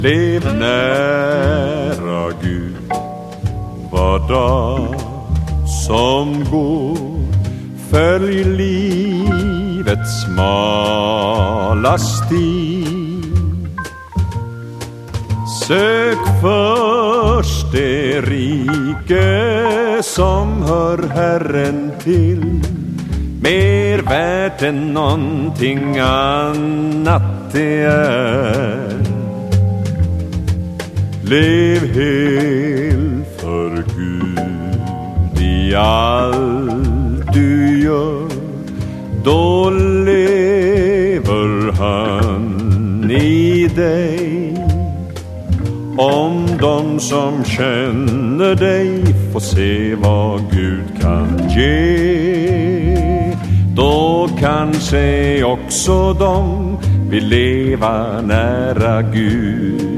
Lev nära Gud var dag som går. Följ livets smala stig. Sök först det rike som hör Herren till, mer värt än någonting annat det är. Lev hel för Gud i allt du gör, då lever han i dig. Om de som känner dig får se vad Gud kan ge, då kanske också de vill leva nära Gud.